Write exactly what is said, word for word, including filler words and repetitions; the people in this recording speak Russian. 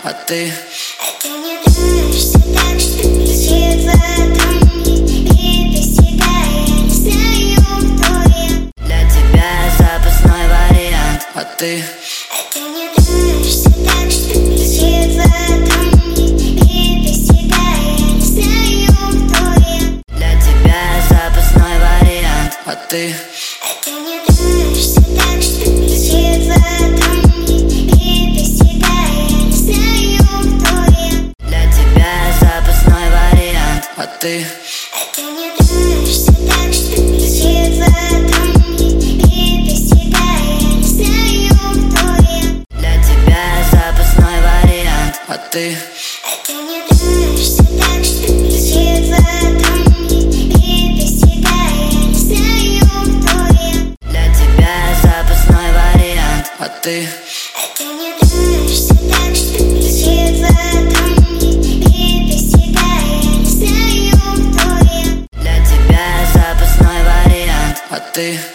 а ты? А ты не нравишься так, что красиво ко мне. И без тебя я не знаю, кто я. Для тебя запасной вариант, а ты? А ты не нравишься так, что красиво ко мне. И без тебя я не знаю, кто я. Для тебя запасной вариант, а ты? А ты не нравишься так, что красиво ко мне. И без тебя я не знаю, кто я. Для тебя запасной вариант, а ты? А ты не нравишься так, что красиво ко мне. И без тебя я не знаю, кто я. Для тебя запасной вариант, а ты? А ты не нравишься так, что красиво ко мне. И без тебя я не знаю, кто я. Для тебя запасной вариант, а ты? А ты не нравишься так, что красиво ко мне. И без тебя я не знаю, кто я. Для тебя запасной вариант, а ты?